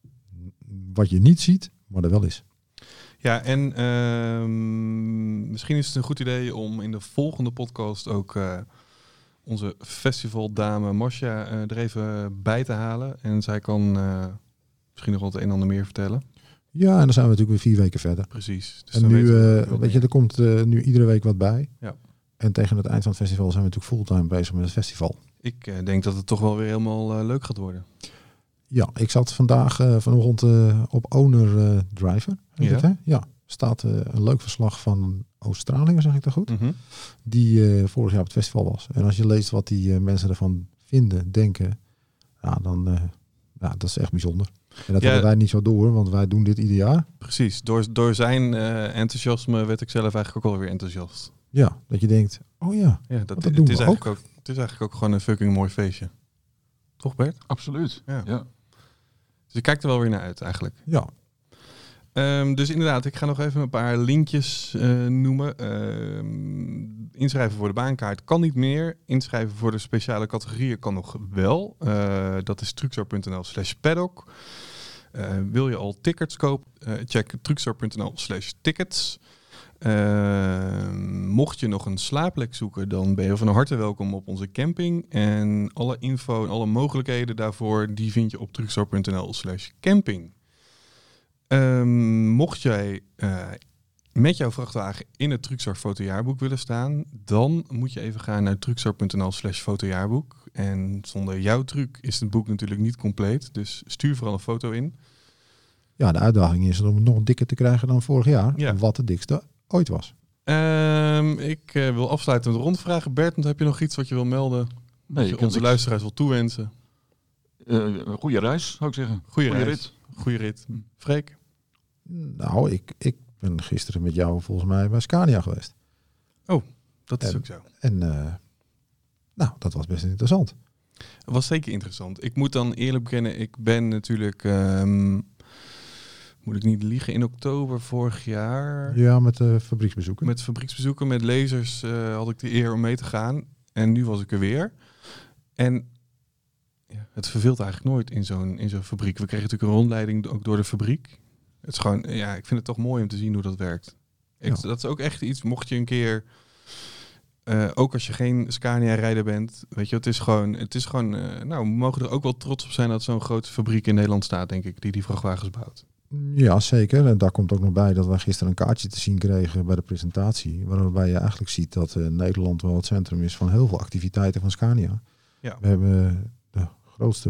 wat je niet ziet, maar er wel is. Ja, en uh, misschien is het een goed idee om in de volgende podcast ook uh, onze festivaldame Marcia uh, er even bij te halen. En zij kan uh, misschien nog wat een en ander meer vertellen. Ja, en dan zijn we natuurlijk weer vier weken verder. Precies. Dus en nu, uh, weet je, er komt uh, nu iedere week wat bij. Ja. En tegen het eind van het festival zijn we natuurlijk fulltime bezig met het festival. Ik uh, denk dat het toch wel weer helemaal uh, leuk gaat worden. Ja, ik zat vandaag uh, vanochtend uh, op Owner uh, Driver. Heet Ja. het, hè? Ja, staat uh, een leuk verslag van Australië, zeg ik dat goed? Mm-hmm. Die uh, vorig jaar op het festival was. En als je leest wat die uh, mensen ervan vinden, denken, ja, dan uh, ja, dat is echt bijzonder. En dat Ja. hebben wij niet zo door, want wij doen dit ieder jaar. Precies. Door, door zijn uh, enthousiasme werd ik zelf eigenlijk ook alweer enthousiast. Ja, dat je denkt, oh ja, Ja, dat, dat het, doen is we eigenlijk ook. Het is eigenlijk ook gewoon een fucking mooi feestje. Toch, Bert? Absoluut. Ja. Ja. Dus ik kijk er wel weer naar uit eigenlijk. ja. Um, dus inderdaad, ik ga nog even een paar linkjes uh, noemen. Um, inschrijven voor de baankaart kan niet meer. Inschrijven voor de speciale categorieën kan nog wel. Uh, dat is truckstar.nl slash paddock. Uh, wil je al tickets kopen? Uh, check truckstar.nl slash tickets. Uh, mocht je nog een slaapplek zoeken, dan ben je van harte welkom op onze camping. En alle info en alle mogelijkheden daarvoor, die vind je op truckstar.nl slash camping. Um, mocht jij uh, met jouw vrachtwagen in het Truckstar fotojaarboek willen staan, dan moet je even gaan naar truckstar.nl slash fotojaarboek. En zonder jouw truck is het boek natuurlijk niet compleet, dus stuur vooral een foto in. Ja, de uitdaging is om het nog dikker te krijgen dan vorig jaar. Ja. Wat de dikste ooit was. Um, ik uh, wil afsluiten met de rondvragen. Bert, heb je nog iets wat je wil melden? Nee, je ik heb onze niks. luisteraars wil toewensen? Uh, goeie reis, zou ik zeggen. Goeie, Goeie reis. rit. Goeie rit. Freek? Nou, ik, ik ben gisteren met jou volgens mij bij Scania geweest. Dat is En- ook zo. En uh, nou, dat was best interessant. Dat was zeker interessant. Ik moet dan eerlijk bekennen, ik ben natuurlijk, um, moet ik niet liegen, in oktober vorig jaar Ja, met de fabrieksbezoeken. met fabrieksbezoeken, met lezers uh, had ik de eer om mee te gaan. En nu was ik er weer. En ja, het verveelt eigenlijk nooit in zo'n, in zo'n fabriek. We kregen natuurlijk een rondleiding ook door de fabriek. Het is gewoon, ja, ik vind het toch mooi om te zien hoe dat werkt. Ik, Ja. Dat is ook echt iets, mocht je een keer, uh, ook als je geen Scania-rijder bent, weet je, het is gewoon, het is gewoon, uh, nou, we mogen er ook wel trots op zijn dat zo'n grote fabriek in Nederland staat, denk ik, die die vrachtwagens bouwt. Ja, zeker. En daar komt ook nog bij dat wij gisteren een kaartje te zien kregen bij de presentatie. Waarbij je eigenlijk ziet dat uh, Nederland wel het centrum is van heel veel activiteiten van Scania. Ja. We hebben de grootste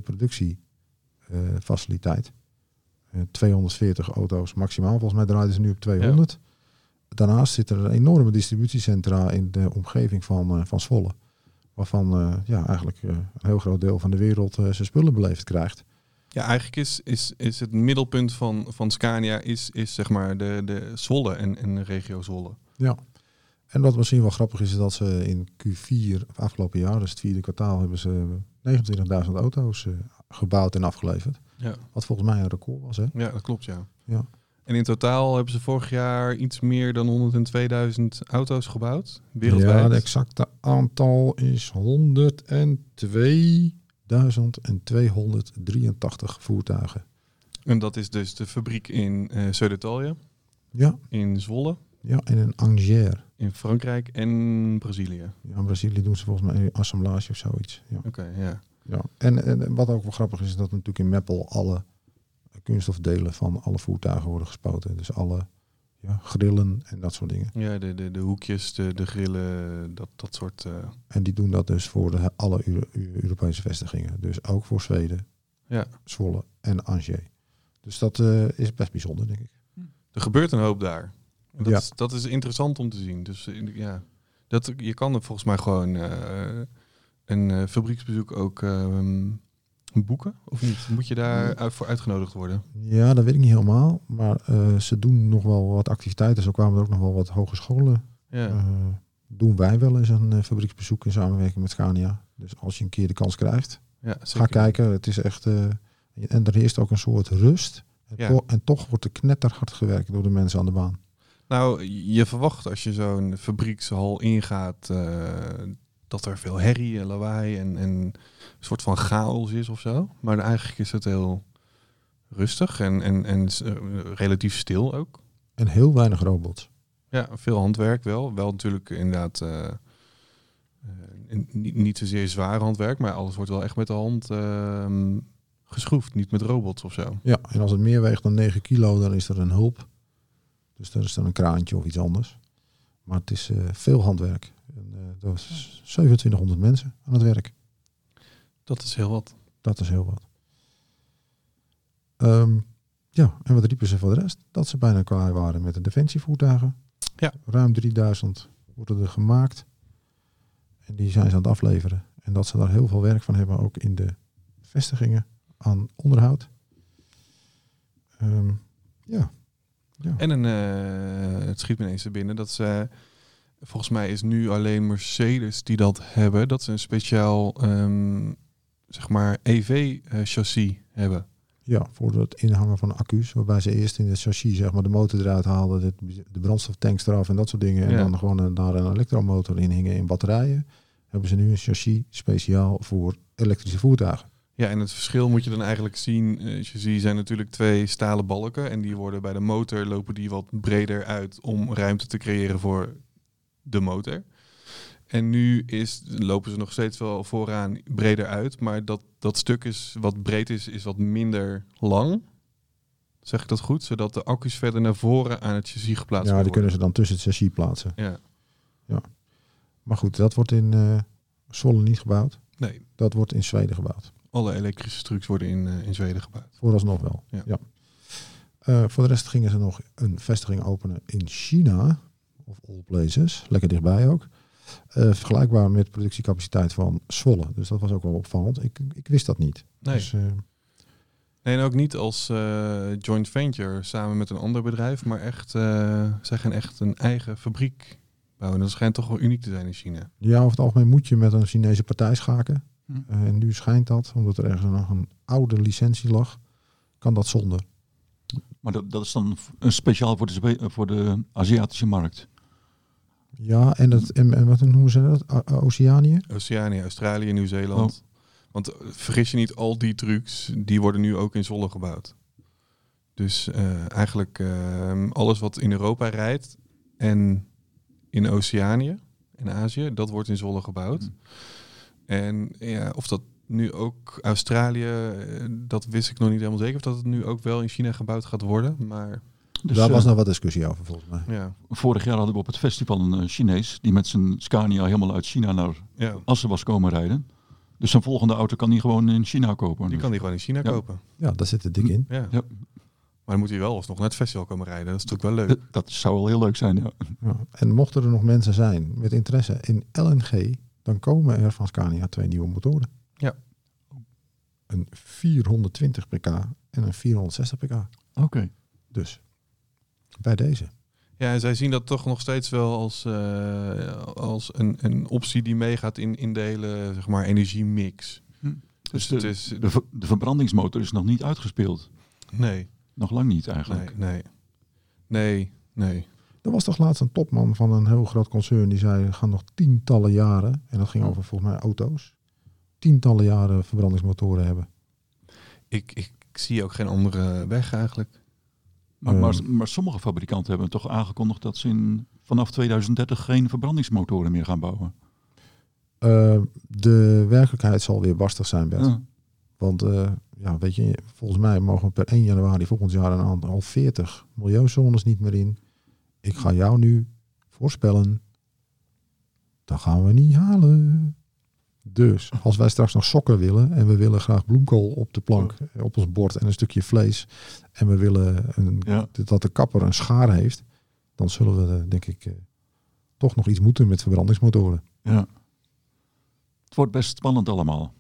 productiefaciliteit. Uh, tweehonderdveertig auto's maximaal. Volgens mij draaien ze nu op tweehonderd. Ja. Daarnaast zitten er enorme distributiecentra in de omgeving van, uh, van Zwolle. Waarvan uh, ja, eigenlijk uh, een heel groot deel van de wereld uh, zijn spullen beleefd krijgt. Ja, eigenlijk is, is, is het middelpunt van, van Scania is, is zeg maar de, de Zwolle en, en de regio Zwolle. Ja. En wat misschien wel grappig is, is dat ze in Q vier, of afgelopen jaar, dus het vierde kwartaal, hebben ze negenentwintigduizend auto's uh, gebouwd en afgeleverd. Ja. Wat volgens mij een record was, hè? Ja, dat klopt, ja. Ja. En in totaal hebben ze vorig jaar iets meer dan honderdtweeduizend auto's gebouwd, wereldwijd. Ja, het exacte aantal is honderdtweeduizend tweehonderddrieëntachtig voertuigen. En dat is dus de fabriek in uh, Södertälje, Ja, in Zwolle, ja, en in Angers. in Frankrijk en Brazilië. Ja, in Brazilië doen ze volgens mij een assemblage of zoiets. Ja. Oké, okay, ja. Ja. En, en wat ook wel grappig is, is dat natuurlijk in Meppel alle kunststofdelen van alle voertuigen worden gespoten. Dus alle ja, grillen en dat soort dingen. Ja, de, de, de hoekjes, de, de grillen, dat, dat soort... Uh... En die doen dat dus voor de, alle Euro- Europese vestigingen. Dus ook voor Zweden, ja. Zwolle en Angers. Dus dat uh, is best bijzonder, denk ik. Er gebeurt een hoop daar. En dat, Ja. is, dat is interessant om te zien. Dus uh, ja, dat, je kan er volgens mij gewoon uh, een uh, fabrieksbezoek ook uh, boeken, of niet? Moet je daar uit, voor uitgenodigd worden? Ja, dat weet ik niet helemaal. Maar uh, ze doen nog wel wat activiteiten. Zo kwamen er ook nog wel wat hogescholen. Ja. Uh, doen wij wel eens een uh, fabrieksbezoek in samenwerking met Scania. Dus als je een keer de kans krijgt, Ja, zeker. ga kijken. Het is echt... Uh, en er is ook een soort rust. En, Ja. to- en toch wordt er knetterhard gewerkt door de mensen aan de baan. Nou, je verwacht als je zo'n fabriekshal ingaat, uh, dat er veel herrie en lawaai en, en een soort van chaos is of zo. Maar eigenlijk is het heel rustig en, en, en uh, relatief stil ook. En heel weinig robots. Ja, veel handwerk wel. Wel natuurlijk inderdaad uh, uh, niet, niet zozeer zwaar handwerk, maar alles wordt wel echt met de hand uh, geschroefd. Niet met robots of zo. Ja, en als het meer weegt dan negen kilo, dan is er een hulp. Dus dan is er een kraantje of iets anders. Maar het is uh, veel handwerk. En, uh, er was zevenentwintighonderd mensen aan het werk. Dat is heel wat. Dat is heel wat. Um, ja, en wat riepen ze voor de rest? Dat ze bijna klaar waren met de defensievoertuigen. Ja. Ruim drieduizend worden er gemaakt. En die zijn ze aan het afleveren. En dat ze daar heel veel werk van hebben, ook in de vestigingen aan onderhoud. Um, ja. ja. En een, uh, het schiet me ineens er binnen dat ze, volgens mij is nu alleen Mercedes die dat hebben, dat ze een speciaal, um, zeg maar, E V-chassis hebben. Ja, voor het inhangen van accu's, waarbij ze eerst in het chassis, zeg maar, de motor eruit haalden, de, de brandstoftanks eraf en dat soort dingen. En ja. dan gewoon een, daar een elektromotor in hingen in batterijen. Hebben ze nu een chassis speciaal voor elektrische voertuigen. Ja, en het verschil moet je dan eigenlijk zien. Uh, chassis zijn natuurlijk twee stalen balken en die worden bij de motor lopen die wat breder uit om ruimte te creëren voor de motor. En nu is, lopen ze nog steeds wel vooraan breder uit, maar dat, dat stuk is wat breed is, is wat minder lang. Zeg ik dat goed? Zodat de accu's verder naar voren aan het chassis geplaatst worden. Ja, die kunnen ze dan tussen het chassis plaatsen. Ja. ja. Maar goed, dat wordt in uh, Zwolle niet gebouwd. Nee. Dat wordt in Zweden gebouwd. Alle elektrische trucks worden in, uh, in Zweden gebouwd. Vooralsnog wel, ja. ja. Uh, voor de rest gingen ze nog een vestiging openen in China. Of all places. Lekker dichtbij ook. Uh, vergelijkbaar met productiecapaciteit van Zwolle. Dus dat was ook wel opvallend. Ik, ik wist dat niet. Nee. Dus, uh, nee, en ook niet als uh, joint venture samen met een ander bedrijf. Maar echt, uh, zij gaan echt een eigen fabriek bouwen. Dat schijnt toch wel uniek te zijn in China. Ja, over het algemeen moet je met een Chinese partij schaken. Hm. Uh, en nu schijnt dat, omdat er ergens nog een oude licentie lag, kan dat zonder. Maar dat, dat is dan speciaal voor de, voor de Aziatische markt? Ja, en, het, en, en wat noemen ze dat? O- Oceanië? Oceanië, Australië, Nieuw-Zeeland. Oh. Want uh, vergis je niet, al die trucks, die worden nu ook in Zwolle gebouwd. Dus uh, eigenlijk uh, alles wat in Europa rijdt en in Oceanië, in Azië, dat wordt in Zwolle gebouwd. Mm. En ja, of dat nu ook Australië, dat wist ik nog niet helemaal zeker. Of dat het nu ook wel in China gebouwd gaat worden, maar... Dus, Daar was uh, nog wat discussie over, volgens mij. Ja. Vorig jaar hadden we op het festival een uh, Chinees die met zijn Scania helemaal uit China naar ja. Assen was komen rijden. Dus zijn volgende auto kan hij gewoon in China kopen. Die dus. kan hij gewoon in China ja. kopen. Ja, daar zit het dik in. Ja. Ja. Maar dan moet hij wel alsnog naar het festival komen rijden. Dat is natuurlijk wel leuk. Dat, dat zou wel heel leuk zijn, ja. ja. En mochten er nog mensen zijn met interesse in L N G, dan komen er van Scania twee nieuwe motoren. Ja. Een vierhonderdtwintig pk en een vierhonderdzestig pk. Oké. Okay. Dus bij deze. Ja, en zij zien dat toch nog steeds wel als, uh, als een, een optie die meegaat in, in de hele, zeg maar, energiemix. Hm. Dus de, het is, de, ver, de verbrandingsmotor is nog niet uitgespeeld. Nee. Nog lang niet eigenlijk. Nee, nee. Nee, nee. Er was toch laatst een topman van een heel groot concern die zei, we gaan nog tientallen jaren, en dat ging over volgens mij auto's, tientallen jaren verbrandingsmotoren hebben. Ik, ik, ik zie ook geen andere weg eigenlijk. Maar, maar, maar sommige fabrikanten hebben toch aangekondigd dat ze in, vanaf tweeduizend dertig geen verbrandingsmotoren meer gaan bouwen. Uh, de werkelijkheid zal weer barstig zijn, Bert. Ja. Want uh, ja, weet je, volgens mij mogen we per één januari volgend jaar een aantal veertig milieuzones niet meer in. Ik ga jou nu voorspellen, dat gaan we niet halen. Dus als wij straks nog sokken willen en we willen graag bloemkool op de plank, oh. op ons bord en een stukje vlees en we willen een, ja. dat de kapper een schaar heeft, dan zullen we denk ik uh, toch nog iets moeten met verbrandingsmotoren. Ja. Het wordt best spannend allemaal.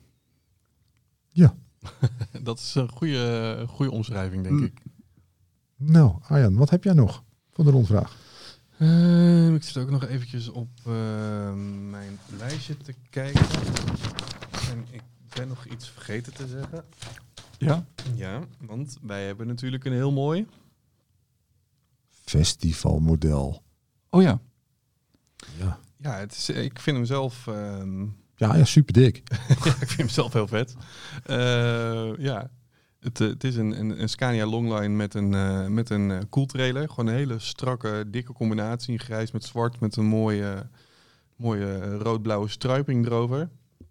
Ja. Dat is een goede, goede omschrijving, denk mm. ik. Nou, Arjan, wat heb jij nog voor de rondvraag? Uh, ik zit ook nog eventjes op uh, mijn lijstje te kijken. En ik ben nog iets vergeten te zeggen. Ja? Ja, want wij hebben natuurlijk een heel mooi... festivalmodel. Oh ja. Ja, ja het is, ik vind hem zelf... Um... Ja, ja, super dik. ja, ik vind hem zelf heel vet. Uh, ja, het, het is een, een, een Scania Longline met een, uh, met een uh, koeltrailer. Gewoon een hele strakke, dikke combinatie. Grijs met zwart met een mooie, mooie rood-blauwe struiping erover.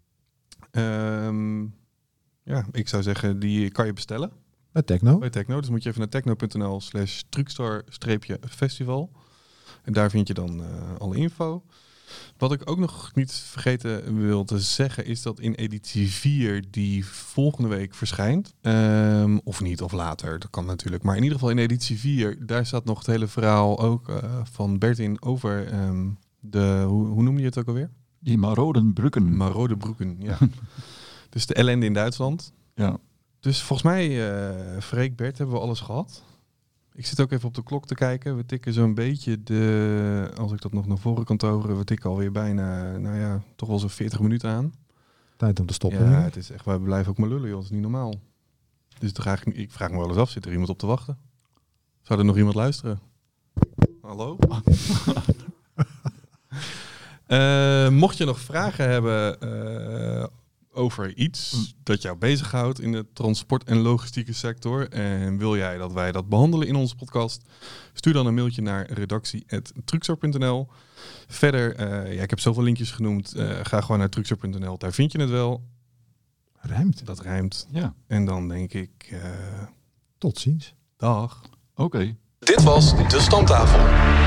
Um, ja, ik zou zeggen, die kan je bestellen. Bij Techno. Bij Techno. Dus moet je even naar techno punt n l slash truckstar festival. En daar vind je dan uh, alle info. Wat ik ook nog niet vergeten wil te zeggen is dat in editie vier die volgende week verschijnt. Um, of niet, of later, dat kan natuurlijk. Maar in ieder geval in editie vier, daar staat nog het hele verhaal ook uh, van Bert in over um, de, hoe, hoe noem je het ook alweer? Die marode broeken. Marode broeken, ja. Dus de ellende in Duitsland. Ja. Dus volgens mij, uh, Freek, Bert, hebben we alles gehad. Ik zit ook even op de klok te kijken. We tikken zo'n beetje de... Als ik dat nog naar voren kan toveren, we tikken alweer bijna, nou ja, toch wel zo'n veertig minuten aan. Tijd om te stoppen. Ja, het is echt, wij blijven ook maar lullen, joh. Dat is niet normaal. Dus dan ga ik, ik vraag me wel eens af, zit er iemand op te wachten? Zou er nog iemand luisteren? Hallo? uh, mocht je nog vragen hebben... Uh, over iets dat jou bezighoudt in de transport- en logistieke sector en wil jij dat wij dat behandelen in onze podcast, stuur dan een mailtje naar redactie apenstaartje truxor punt n l. Verder, uh, ja, ik heb zoveel linkjes genoemd, uh, ga gewoon naar truxor punt n l, daar vind je het wel. Rijmt. Dat rijmt. Ja. En dan denk ik... Uh, tot ziens. Dag. Oké. Okay. Dit was De Stamtafel.